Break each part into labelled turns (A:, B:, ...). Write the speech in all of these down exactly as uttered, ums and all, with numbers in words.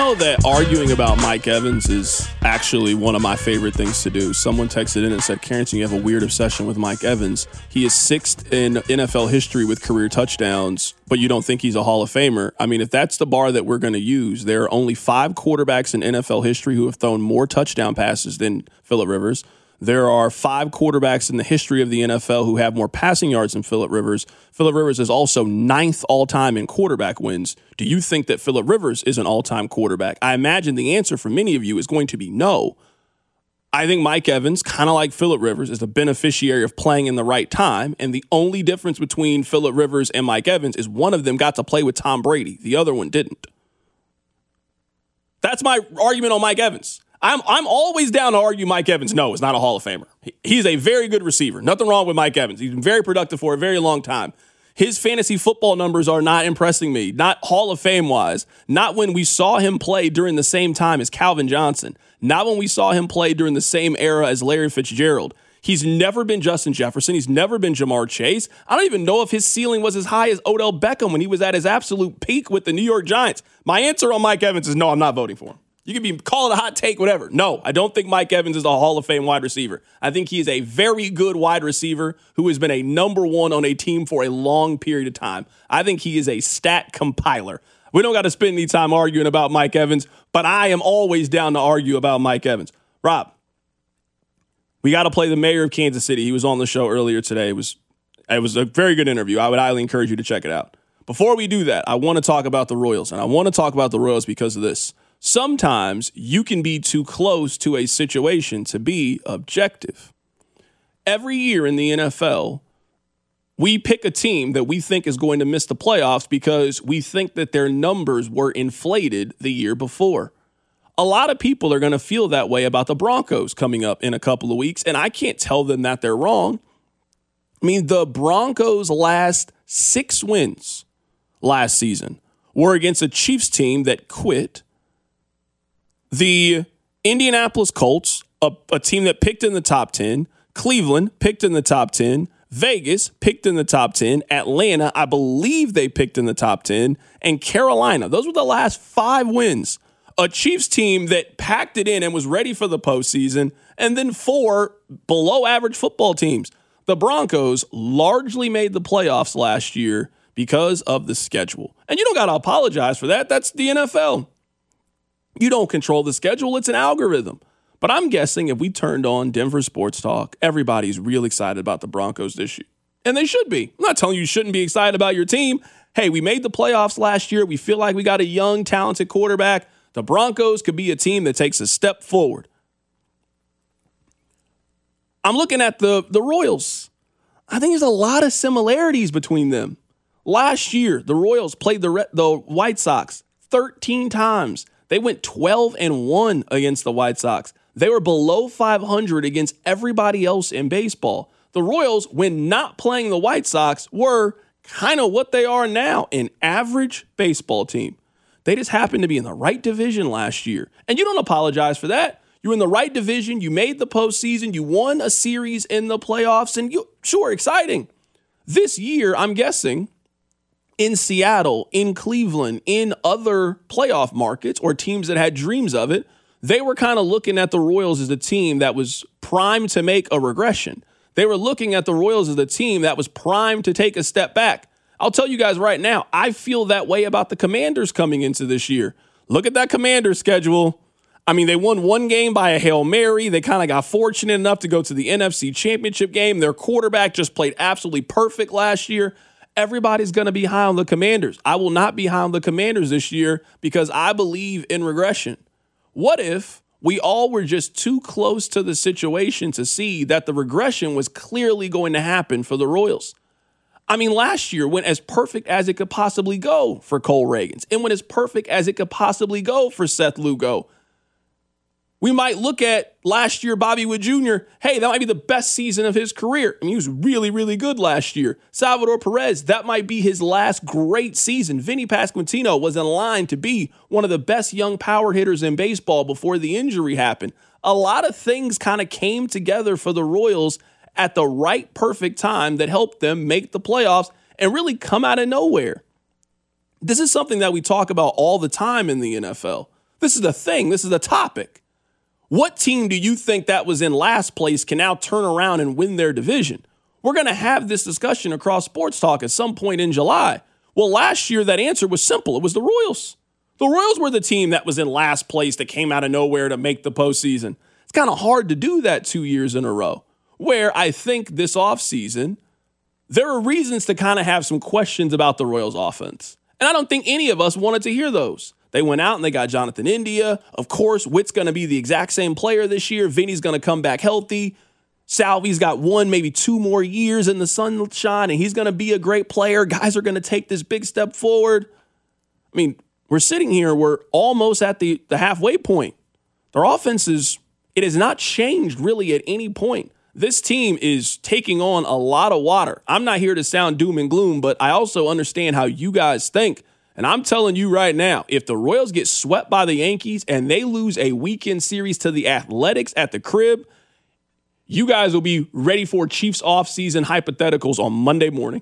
A: know that arguing about Mike Evans is actually one of my favorite things to do. Someone texted in and said, Carrington, you have a weird obsession with Mike Evans. He is sixth in N F L history with career touchdowns, but you don't think he's a Hall of Famer. I mean, if that's the bar that we're going to use, there are only five quarterbacks in N F L history who have thrown more touchdown passes than Phillip Rivers. There are five quarterbacks in the history of the N F L who have more passing yards than Phillip Rivers. Phillip Rivers is also ninth all-time in quarterback wins. Do you think that Phillip Rivers is an all-time quarterback? I imagine the answer for many of you is going to be no. I think Mike Evans, kind of like Phillip Rivers, is a beneficiary of playing in the right time. And the only difference between Phillip Rivers and Mike Evans is one of them got to play with Tom Brady. The other one didn't. That's my argument on Mike Evans. I'm I'm always down to argue Mike Evans, no, is not a Hall of Famer. He, he's a very good receiver. Nothing wrong with Mike Evans. He's been very productive for a very long time. His fantasy football numbers are not impressing me, not Hall of Fame-wise, not when we saw him play during the same time as Calvin Johnson, not when we saw him play during the same era as Larry Fitzgerald. He's never been Justin Jefferson. He's never been Jamar Chase. I don't even know if his ceiling was as high as Odell Beckham when he was at his absolute peak with the New York Giants. My answer on Mike Evans is no, I'm not voting for him. You can be call it a hot take, whatever. No, I don't think Mike Evans is a Hall of Fame wide receiver. I think he is a very good wide receiver who has been a number one on a team for a long period of time. I think he is a stat compiler. We don't got to spend any time arguing about Mike Evans, but I am always down to argue about Mike Evans. Rob, we got to play the mayor of Kansas City. He was on the show earlier today. It was, it was a very good interview. I would highly encourage you to check it out. Before we do that, I want to talk about the Royals, and I want to talk about the Royals because of this. Sometimes you can be too close to a situation to be objective. Every year in the N F L, we pick a team that we think is going to miss the playoffs because we think that their numbers were inflated the year before. A lot of people are going to feel that way about the Broncos coming up in a couple of weeks, and I can't tell them that they're wrong. I mean, the Broncos' last six wins last season were against a Chiefs team that quit, the Indianapolis Colts, a, a team that picked in the top ten, Cleveland picked in the top ten, Vegas picked in the top ten, Atlanta, I believe they picked in the top ten, and Carolina. Those were the last five wins. A Chiefs team that packed it in and was ready for the postseason, and then four below-average football teams. The Broncos largely made the playoffs last year because of the schedule. And you don't got to apologize for that. That's the N F L. You don't control the schedule. It's an algorithm. But I'm guessing if we turned on Denver Sports Talk, everybody's real excited about the Broncos this year. And they should be. I'm not telling you you shouldn't be excited about your team. Hey, we made the playoffs last year. We feel like we got a young, talented quarterback. The Broncos could be a team that takes a step forward. I'm looking at the, the Royals. I think there's a lot of similarities between them. Last year, the Royals played the, the White Sox thirteen times. They went twelve and one against the White Sox. They were below five hundred against everybody else in baseball. The Royals, when not playing the White Sox, were kind of what they are now, an average baseball team. They just happened to be in the right division last year. And you don't apologize for that. You're in the right division. You made the postseason. You won a series in the playoffs. And you, sure, exciting. This year, I'm guessing, in Seattle, in Cleveland, in other playoff markets or teams that had dreams of it, they were kind of looking at the Royals as a team that was primed to make a regression. They were looking at the Royals as a team that was primed to take a step back. I'll tell you guys right now, I feel that way about the Commanders coming into this year. Look at that Commanders schedule. I mean, they won one game by a Hail Mary. They kind of got fortunate enough to go to the N F C Championship game. Their quarterback just played absolutely perfect last year. Everybody's going to be high on the Commanders. I will not be high on the Commanders this year because I believe in regression. What if we all were just too close to the situation to see that the regression was clearly going to happen for the Royals? I mean, last year went as perfect as it could possibly go for Cole Reagans. It went as perfect as it could possibly go for Seth Lugo. We might look at last year, Bobby Wood Junior Hey, that might be the best season of his career. I mean, he was really, really good last year. Salvador Perez, that might be his last great season. Vinny Pasquantino was in line to be one of the best young power hitters in baseball before the injury happened. A lot of things kind of came together for the Royals at the right, perfect time that helped them make the playoffs and really come out of nowhere. This is something that we talk about all the time in the N F L. This is the thing. This is the topic. What team do you think that was in last place can now turn around and win their division? We're going to have this discussion across Sports Talk at some point in July. Well, last year, that answer was simple. It was the Royals. The Royals were the team that was in last place that came out of nowhere to make the postseason. It's kind of hard to do that two years in a row, where I think this offseason, there are reasons to kind of have some questions about the Royals offense. And I don't think any of us wanted to hear those. They went out and they got Jonathan India. Of course, Witt's going to be the exact same player this year. Vinny's going to come back healthy. Salvi's got one, maybe two more years in the sunshine, and he's going to be a great player. Guys are going to take this big step forward. I mean, we're sitting here, we're almost at the, the halfway point. Their offense is, it has not changed really at any point. This team is taking on a lot of water. I'm not here to sound doom and gloom, but I also understand how you guys think. And I'm telling you right now, if the Royals get swept by the Yankees and they lose a weekend series to the Athletics at the crib, you guys will be ready for Chiefs offseason hypotheticals on Monday morning.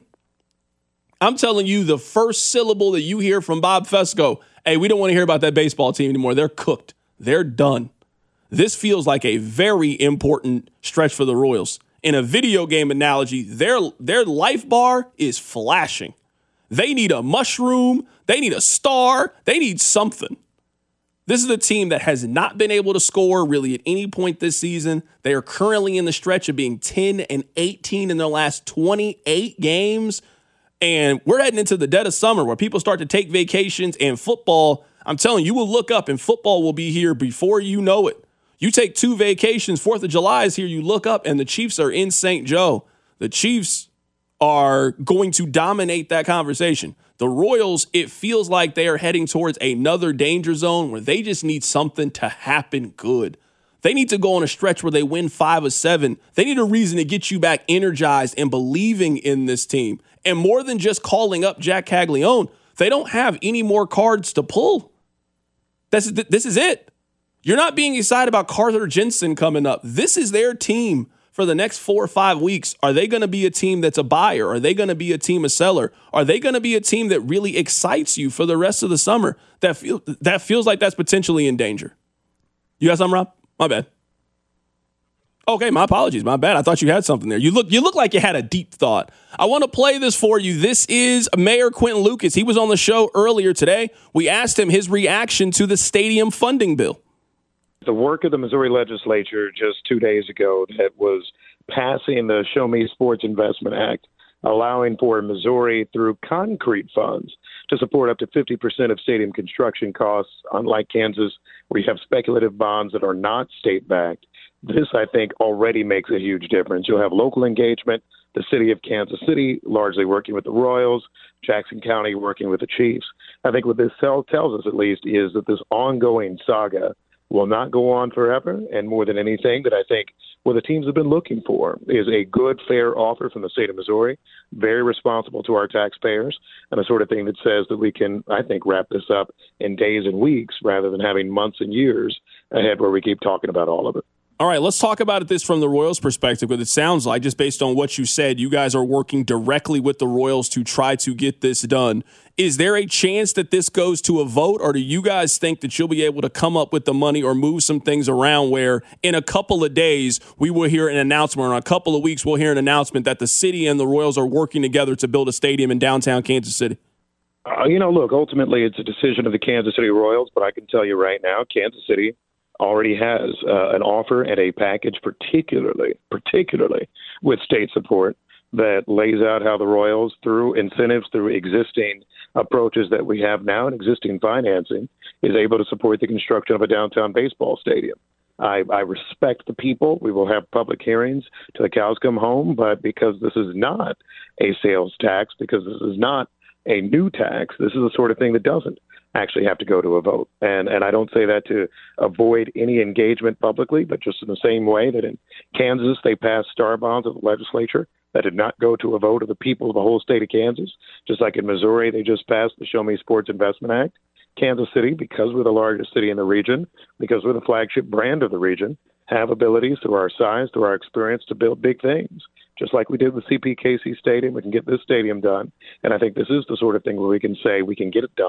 A: I'm telling you, the first syllable that you hear from Bob Fesco, hey, we don't want to hear about that baseball team anymore. They're cooked. They're done. This feels like a very important stretch for the Royals. In a video game analogy, their, their life bar is flashing. They need a mushroom. They need a star. They need something. This is a team that has not been able to score really at any point this season. They are currently in the stretch of being ten and eighteen in their last twenty-eight games. And we're heading into the dead of summer where people start to take vacations, and football, I'm telling you, you will look up and football will be here before you know it. You take two vacations, fourth of July is here, you look up and the Chiefs are in Saint Joe. The Chiefs are going to dominate that conversation. The Royals, it feels like they are heading towards another danger zone where they just need something to happen good. They need to go on a stretch where they win five or seven. They need a reason to get you back energized and believing in this team. And more than just calling up Jack Caglione, they don't have any more cards to pull. This is, this is it. You're not being excited about Carter Jensen coming up. This is their team for the next four or five weeks. Are they going to be a team that's a buyer? Are they going to be a team a seller? Are they going to be a team that really excites you for the rest of the summer? That feel, that feels like that's potentially in danger. You got something, Rob? My bad. Okay, my apologies. My bad. I thought you had something there. You look you look like you had a deep thought. I want to play this for you. This is Mayor Quinton Lucas. He was on the show earlier today. We asked him his reaction to the stadium funding bill.
B: The work of the Missouri legislature just two days ago that was passing the Show Me Sports Investment Act, allowing for Missouri through concrete funds to support up to fifty percent of stadium construction costs, unlike Kansas, where you have speculative bonds that are not state-backed. This, I think, already makes a huge difference. You'll have local engagement, the city of Kansas City largely working with the Royals, Jackson County working with the Chiefs. I think what this tells us, at least, is that this ongoing saga will not go on forever, and more than anything, that I think what the teams have been looking for is a good, fair offer from the state of Missouri, very responsible to our taxpayers, and the sort of thing that says that we can, I think, wrap this up in days and weeks rather than having months and years ahead where we keep talking about all of it.
A: All right, let's talk about it this from the Royals' perspective, because it sounds like, just based on what you said, you guys are working directly with the Royals to try to get this done. Is there a chance that this goes to a vote, or do you guys think that you'll be able to come up with the money or move some things around where in a couple of days we will hear an announcement, or in a couple of weeks we'll hear an announcement that the city and the Royals are working together to build a stadium in downtown Kansas City?
B: Uh, you know, look, ultimately it's a decision of the Kansas City Royals, but I can tell you right now, Kansas City already has uh, an offer and a package, particularly, particularly with state support, that lays out how the Royals, through incentives, through existing approaches that we have now and existing financing, is able to support the construction of a downtown baseball stadium. I, I respect the people. We will have public hearings till the cows come home, but because this is not a sales tax, because this is not a new tax, this is the sort of thing that doesn't actually have to go to a vote. And and I don't say that to avoid any engagement publicly, but just in the same way that in Kansas they passed star bonds of the legislature that did not go to a vote of the people of the whole state of Kansas. Just like in Missouri, they just passed the Show Me Sports Investment Act. Kansas City, because we're the largest city in the region, because we're the flagship brand of the region, have abilities through our size, through our experience to build big things. Just like we did with C P K C Stadium, we can get this stadium done. And I think this is the sort of thing where we can say we can get it done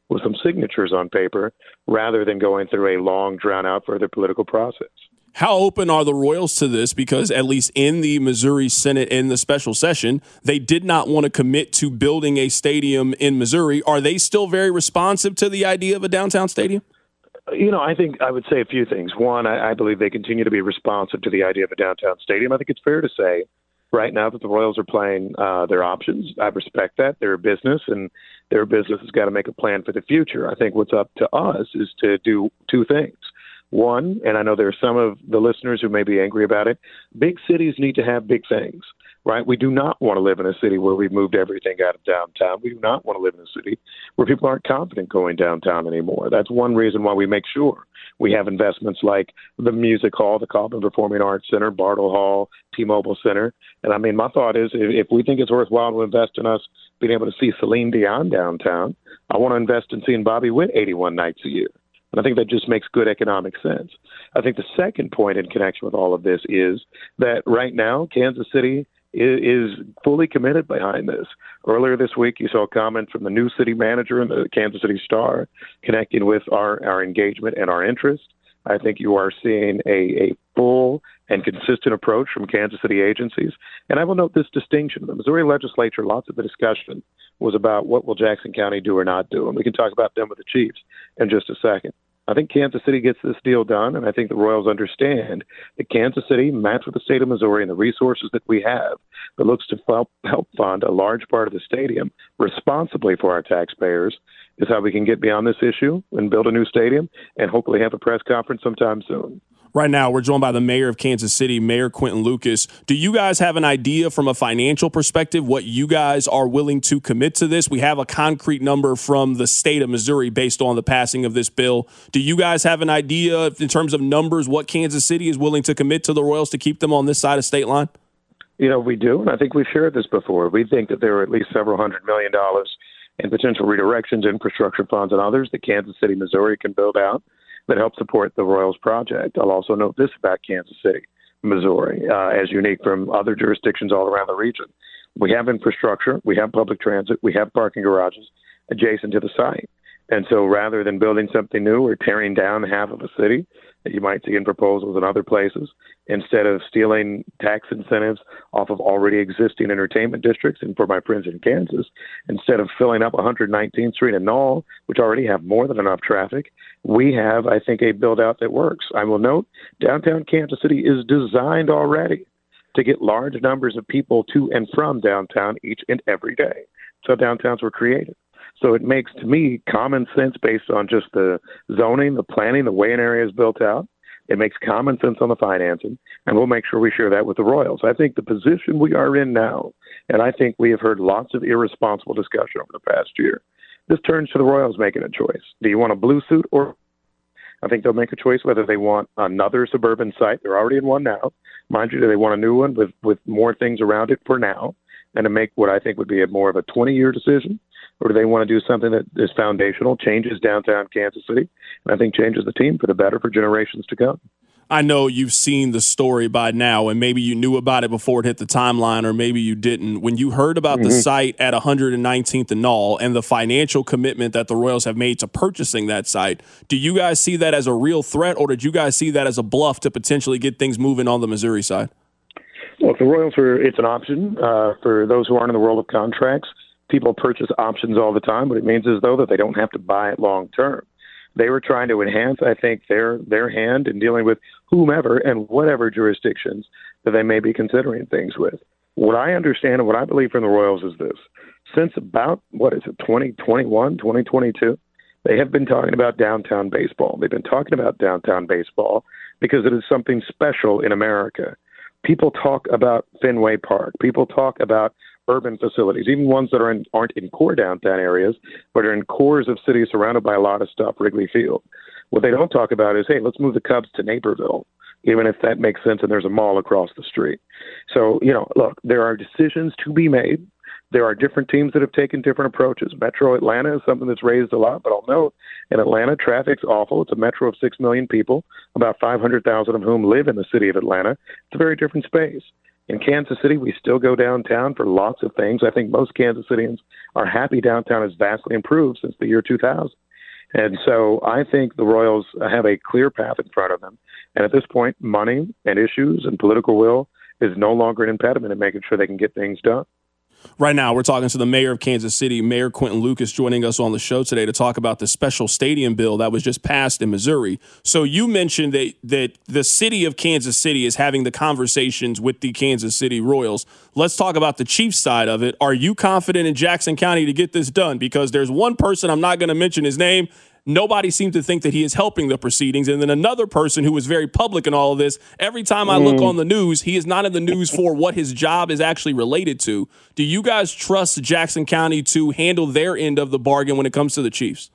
B: with some signatures on paper rather than going through a long, drawn-out further political process.
A: How open are the Royals to this? Because at least in the Missouri Senate in the special session, they did not want to commit to building a stadium in Missouri. Are they still very responsive to the idea of a downtown stadium?
B: You know, I think I would say a few things. One, I, I believe they continue to be responsive to the idea of a downtown stadium. I think it's fair to say right now that the Royals are playing uh, their options. I respect that. They're a business, and their business has got to make a plan for the future. I think what's up to us is to do two things. One, and I know there are some of the listeners who may be angry about it, big cities need to have big things, right? We do not want to live in a city where we've moved everything out of downtown. We do not want to live in a city where people aren't confident going downtown anymore. That's one reason why we make sure we have investments like the Music Hall, the Kaufman Performing Arts Center, Bartle Hall, T-Mobile Center. And I mean, my thought is if we think it's worthwhile to invest in us being able to see Celine Dion downtown, I want to invest in seeing Bobby Witt eighty-one nights a year. And I think that just makes good economic sense. I think the second point in connection with all of this is that right now, Kansas City is, is fully committed behind this. Earlier this week, you saw a comment from the new city manager in the Kansas City Star connecting with our, our engagement and our interest. I think you are seeing a, a full and consistent approach from Kansas City agencies. And I will note this distinction. The Missouri legislature, lots of the discussion was about what will Jackson County do or not do. And we can talk about them with the Chiefs in just a second. I think Kansas City gets this deal done, and I think the Royals understand that Kansas City, matched with the state of Missouri and the resources that we have, that looks to help, help fund a large part of the stadium responsibly for our taxpayers, is how we can get beyond this issue and build a new stadium and hopefully have a press conference sometime soon.
A: Right now, we're joined by the mayor of Kansas City, Mayor Quinton Lucas. Do you guys have an idea from a financial perspective what you guys are willing to commit to this? We have a concrete number from the state of Missouri based on the passing of this bill. Do you guys have an idea in terms of numbers what Kansas City is willing to commit to the Royals to keep them on this side of state line?
B: You know, we do, and I think we've shared this before. We think that there are at least several hundred million dollars in potential redirections, infrastructure funds, and others that Kansas City, Missouri can build out that help support the Royals project. I'll also note this about Kansas City, Missouri, uh, as unique from other jurisdictions all around the region. We have infrastructure, we have public transit, we have parking garages adjacent to the site. And so rather than building something new or tearing down half of a city that you might see in proposals in other places, instead of stealing tax incentives off of already existing entertainment districts, and for my friends in Kansas, instead of filling up one hundred nineteenth Street and Knoll, which already have more than enough traffic, we have, I think, a build-out that works. I will note, downtown Kansas City is designed already to get large numbers of people to and from downtown each and every day. So downtowns were created. So it makes, to me, common sense based on just the zoning, the planning, the way an area is built out. It makes common sense on the financing, and we'll make sure we share that with the Royals. I think the position we are in now, and I think we have heard lots of irresponsible discussion over the past year, this turns to the Royals making a choice. Do you want a blue suit or I think they'll make a choice whether they want another suburban site. They're already in one now. Mind you, do they want a new one with, with more things around it for now and to make what I think would be a more of a twenty-year decision? Or do they want to do something that is foundational, changes downtown Kansas City, and I think changes the team for the better for generations to come?
A: I know you've seen the story by now, and maybe you knew about it before it hit the timeline, or maybe you didn't. When you heard about mm-hmm. the site at one hundred nineteenth and Knoll and the financial commitment that the Royals have made to purchasing that site, do you guys see that as a real threat, or did you guys see that as a bluff to potentially get things moving on the Missouri side?
B: Well, if the Royals were, it's an option uh, for those who aren't in the world of contracts. People purchase options all the time, but it means as though that they don't have to buy it long term. They were trying to enhance, I think, their their hand in dealing with whomever and whatever jurisdictions that they may be considering things with. What I understand and what I believe from the Royals is this. Since about, what is it, twenty twenty-one, twenty twenty-two, they have been talking about downtown baseball. They've been talking about downtown baseball because it is something special in America. People talk about Fenway Park. People talk about urban facilities, even ones that are in, aren't in core downtown areas, but are in cores of cities surrounded by a lot of stuff, Wrigley Field. What they don't talk about is, hey, let's move the Cubs to Naperville, even if that makes sense and there's a mall across the street. So, you know, look, there are decisions to be made. There are different teams that have taken different approaches. Metro Atlanta is something that's raised a lot, but I'll note in Atlanta, traffic's awful. It's a metro of six million people, about five hundred thousand of whom live in the city of Atlanta. It's a very different space. In Kansas City, we still go downtown for lots of things. I think most Kansas Cityans are happy downtown has vastly improved since the year two thousand. And so I think the Royals have a clear path in front of them. And at this point, money and issues and political will is no longer an impediment in making sure they can get things done.
A: Right now, we're talking to the mayor of Kansas City, Mayor Quinton Lucas, joining us on the show today to talk about the special stadium bill that was just passed in Missouri. So you mentioned that that the city of Kansas City is having the conversations with the Kansas City Royals. Let's talk about the Chiefs side of it. Are you confident in Jackson County to get this done? Because there's one person, I'm not going to mention his name, nobody seemed to think that he is helping the proceedings. And then another person who was very public in all of this, every time I look on the news, he is not in the news for what his job is actually related to. Do you guys trust Jackson County to handle their end of the bargain when it comes to the Chiefs?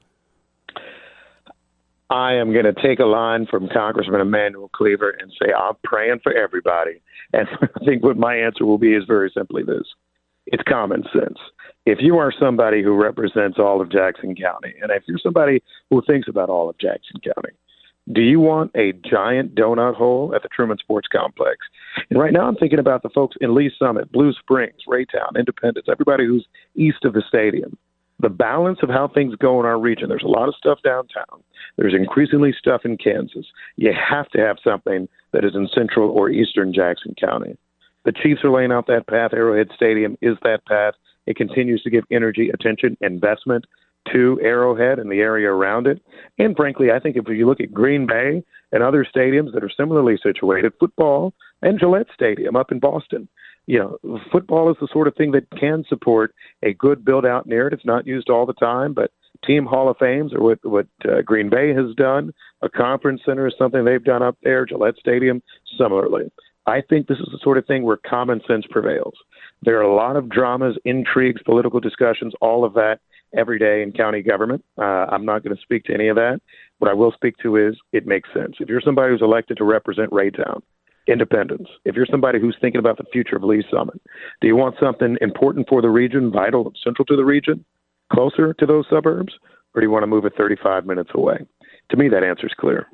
B: I am going to take a line from Congressman Emanuel Cleaver and say I'm praying for everybody. And I think what my answer will be is very simply this. It's common sense. If you are somebody who represents all of Jackson County, and if you're somebody who thinks about all of Jackson County, do you want a giant donut hole at the Truman Sports Complex? And right now I'm thinking about the folks in Lee Summit, Blue Springs, Raytown, Independence, everybody who's east of the stadium. The balance of how things go in our region, there's a lot of stuff downtown. There's increasingly stuff in Kansas. You have to have something that is in central or eastern Jackson County. The Chiefs are laying out that path. Arrowhead Stadium is that path. It continues to give energy, attention, investment to Arrowhead and the area around it. And frankly, I think if you look at Green Bay and other stadiums that are similarly situated, football and Gillette Stadium up in Boston, you know, football is the sort of thing that can support a good build-out near it. It's not used all the time, but team Hall of Fames are what, what uh, Green Bay has done. A conference center is something they've done up there. Gillette Stadium, similarly. I think this is the sort of thing where common sense prevails. There are a lot of dramas, intrigues, political discussions, all of that every day in county government. Uh, I'm not going to speak to any of that. What I will speak to is it makes sense. If you're somebody who's elected to represent Raytown, Independence, if you're somebody who's thinking about the future of Lee Summit, do you want something important for the region, vital and central to the region, closer to those suburbs, or do you want to move it thirty-five minutes away? To me, that answer's clear.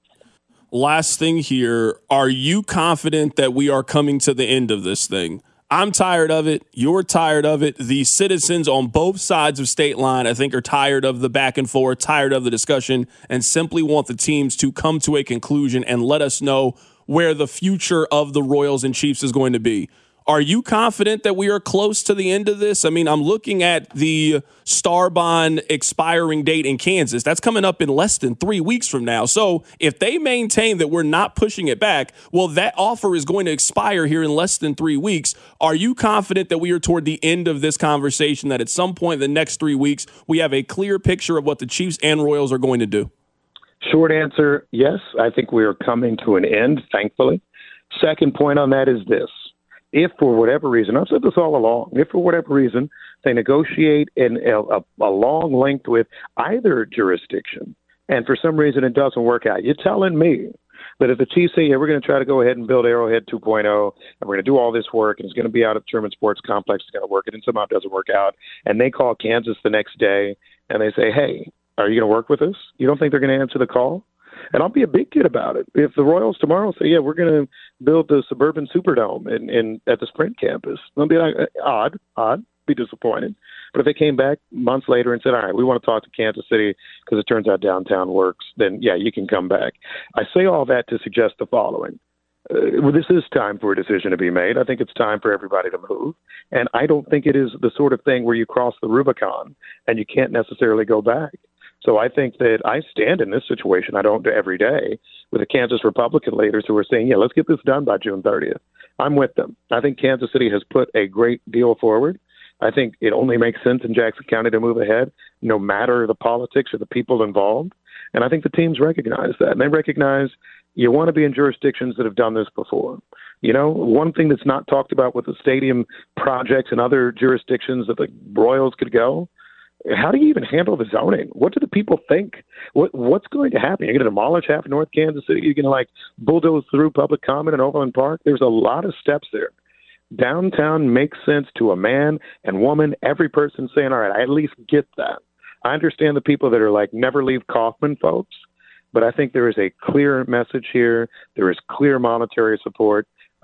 A: Last thing here, are you confident that we are coming to the end of this thing? I'm tired of it. You're tired of it. The citizens on both sides of state line, I think, are tired of the back and forth, tired of the discussion, and simply want the teams to come to a conclusion and let us know where the future of the Royals and Chiefs is going to be. Are you confident that we are close to the end of this? I mean, I'm looking at the Star Bond expiring date in Kansas. That's coming up in less than three weeks from now. So if they maintain that we're not pushing it back, well, that offer is going to expire here in less than three weeks. Are you confident that we are toward the end of this conversation, that at some point in the next three weeks, we have a clear picture of what the Chiefs and Royals are going to do?
B: Short answer, yes. I think we are coming to an end, thankfully. Second point on that is this. If for whatever reason, I've said this all along, if for whatever reason they negotiate in a, a, a long length with either jurisdiction, and for some reason it doesn't work out, you're telling me that if the Chiefs say, yeah, we're going to try to go ahead and build Arrowhead two point oh, and we're going to do all this work, and it's going to be out at Truman Sports Complex, it's going to work, and then somehow it doesn't work out, and they call Kansas the next day, and they say, hey, are you going to work with us? You don't think they're going to answer the call? And I'll be a big kid about it. If the Royals tomorrow say, yeah, we're going to build the suburban Superdome in, in at the Sprint campus, I'll be like, odd, odd, be disappointed. But if they came back months later and said, all right, we want to talk to Kansas City because it turns out downtown works, then, yeah, you can come back. I say all that to suggest the following. Uh, well, this is time for a decision to be made. I think it's time for everybody to move. And I don't think it is the sort of thing where you cross the Rubicon and you can't necessarily go back. So I think that I stand in this situation, I don't do every day, with the Kansas Republican leaders who are saying, yeah, let's get this done by June thirtieth. I'm with them. I think Kansas City has put a great deal forward. I think it only makes sense in Jackson County to move ahead, no matter the politics or the people involved. And I think the teams recognize that. And they recognize you want to be in jurisdictions that have done this before. You know, one thing that's not talked about with the stadium projects and other jurisdictions that the Royals could go, how do you even handle the zoning? What do the people think? What What's going to happen? You're going to demolish half of North Kansas City? You're going to, like, bulldoze through Public Common and Overland Park? There's a lot of steps there. Downtown makes sense to a man and woman, every person saying, all right, I at least get that. I understand the people that are like, never leave Kaufman folks, but I think there is a clear message here. There is clear monetary support.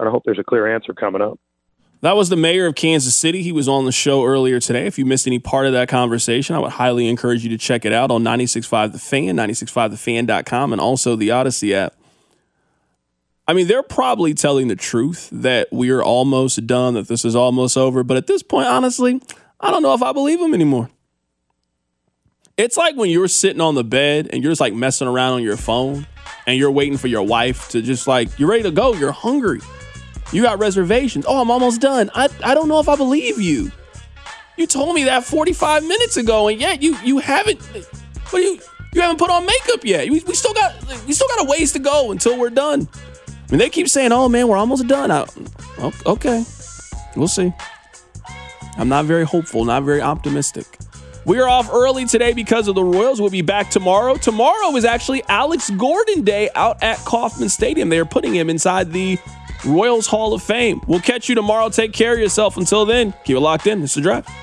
B: and I hope there's a clear answer coming up.
A: That was the mayor of Kansas City. He was on the show earlier today. If you missed any part of that conversation, I would highly encourage you to check it out on ninety-six point five The Fan, ninety-six point five the fan dot com, and also the Odyssey app. I mean, they're probably telling the truth that we are almost done, that this is almost over. But at this point, honestly, I don't know if I believe them anymore. It's like when you're sitting on the bed and you're just like messing around on your phone and you're waiting for your wife to just like, you're ready to go. You're hungry. You got reservations. Oh, I'm almost done. I, I don't know if I believe you. You told me that forty-five minutes ago, and yet you you haven't. What do you you haven't put on makeup yet? We, we still got we still got a ways to go until we're done. I mean, they keep saying, "Oh man, we're almost done." I, okay, we'll see. I'm not very hopeful, not very optimistic. We are off early today because of the Royals. We'll be back tomorrow. Tomorrow is actually Alex Gordon Day out at Kauffman Stadium. They are putting him inside the Royals Hall of Fame. We'll catch you tomorrow. Take care of yourself. Until then, keep it locked in. It's The Drive.